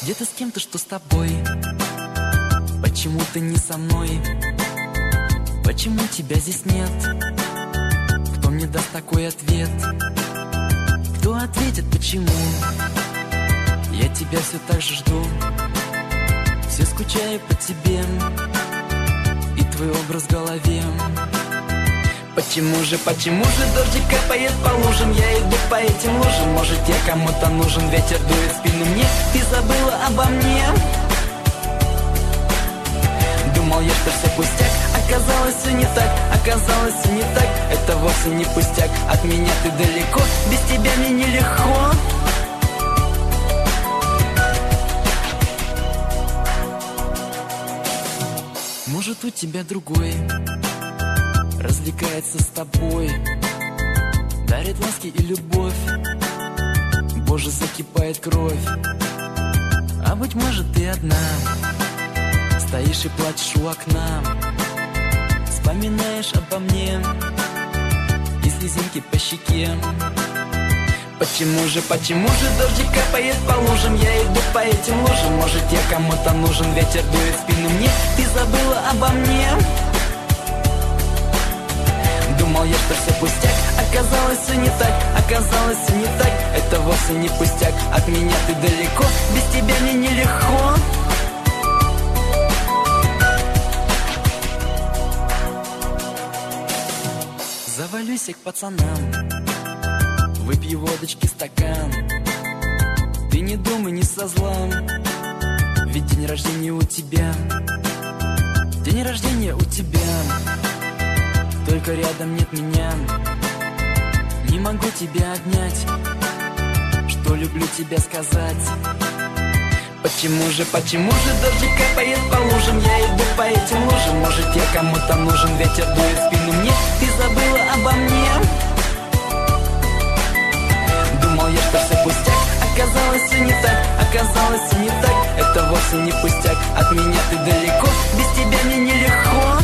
Где ты с кем-то, что с тобой? Почему ты не со мной? Почему тебя здесь нет? Кто мне даст такой ответ? Кто ответит, почему? Я тебя все так же жду, все скучаю по тебе и твой образ в голове. Почему же дождик капает по лужам? Я иду по этим лужам. Может, я кому-то нужен, ветер дует в спину мне. Ты забыла обо мне? Думал я, что все пустяк, оказалось все не так, оказалось все не так. Это вовсе не пустяк, от меня ты далеко, без тебя мне нелегко. Может, у тебя другой развлекается с тобой, дарит ласки и любовь. Боже, закипает кровь. А быть может, ты одна стоишь и плачешь у окна, вспоминаешь обо мне и слезинки по щеке. Почему же дождик капает по лужам? Я иду по этим лужам. Может, я кому-то нужен, ветер дует в спину мне. Ты забыла обо мне? Думал я, что все пустяк, оказалось все не так, оказалось все не так. Это вовсе не пустяк, от меня ты далеко, без тебя мне нелегко. Завалюсь к пацанам, выпью водочки стакан. Ты не думай, не со зла, ведь день рождения у тебя, день рождения у тебя. Только рядом нет меня, не могу тебя обнять, что люблю тебя сказать. Почему же дождик капает по лужам? Я иду по этим лужам. Может, я кому-то нужен, ветер дует в спину мне. Ты забыла обо мне? Думал я, что все пустяк, оказалось все не так, оказалось все не так. Это вовсе не пустяк, от меня ты далеко, без тебя мне нелегко.